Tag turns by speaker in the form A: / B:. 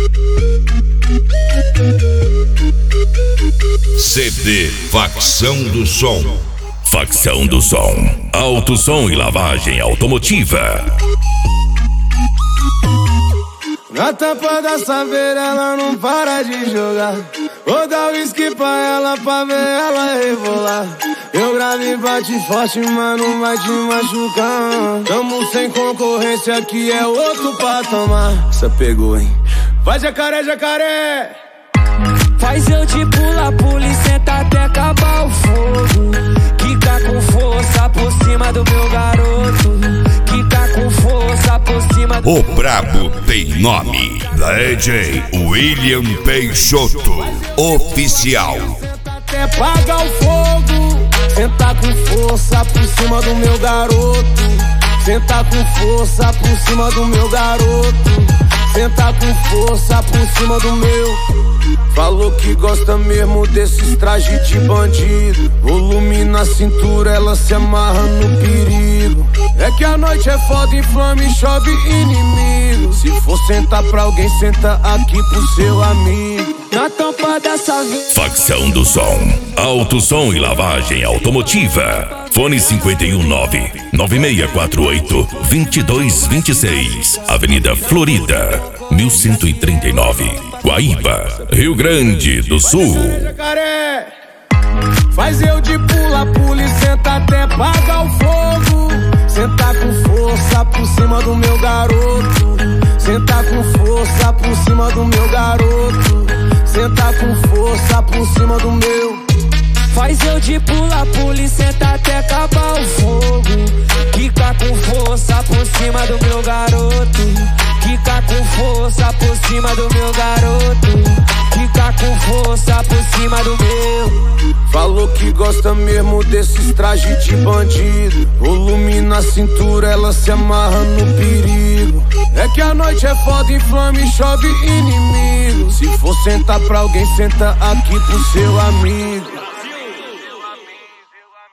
A: CD Facção do Som.
B: Facção do Som. Alto som e lavagem automotiva.
C: Na tampa da saveira ela não para de jogar. Vou dar uísque pra ela pra ver ela rebolar. Eu gravo e bate forte, mas não vai te machucar. Tamo sem concorrência, aqui é outro patamar. Essa pegou, hein? Vai jacaré, jacaré.
D: Faz eu te pula e senta até acabar o fogo. Quica com força por cima do meu garoto. Quica com força por cima do...
A: O brabo tem nome. DJ William Peixoto Oficial.
C: Até pagar o fogo. Senta com força por cima do meu garoto. Senta com força por cima do meu garoto. Senta com força por cima do meu. Falou que gosta mesmo desses trajes de bandido. Volume na cintura, ela se amarra no perigo. É que a noite é foda, inflama e chove inimigo. Se for sentar pra alguém, senta aqui pro seu amigo.
D: Na tampa dessa vez.
B: Facção do Som. Alto som e lavagem automotiva. Fone 519-9648-2226. Avenida Florida, 1139. Guaíba, Rio Grande do Sul.
C: Faz eu de pula e senta até pagar o fogo. Senta com força por cima do meu garoto. Senta com força por cima do meu garoto. Senta com força por cima do meu.
D: Faz eu de pula e senta até acabar o fogo. Quica com força por cima do meu garoto. Quica com força por cima do meu garoto. Quica com força por cima do meu.
C: Falou que gosta mesmo desses trajes de bandido. Volume na cintura, ela se amarra no perigo. É que a noite é foda, inflama e chove inimigo. Se for sentar pra alguém, senta aqui pro seu amigo.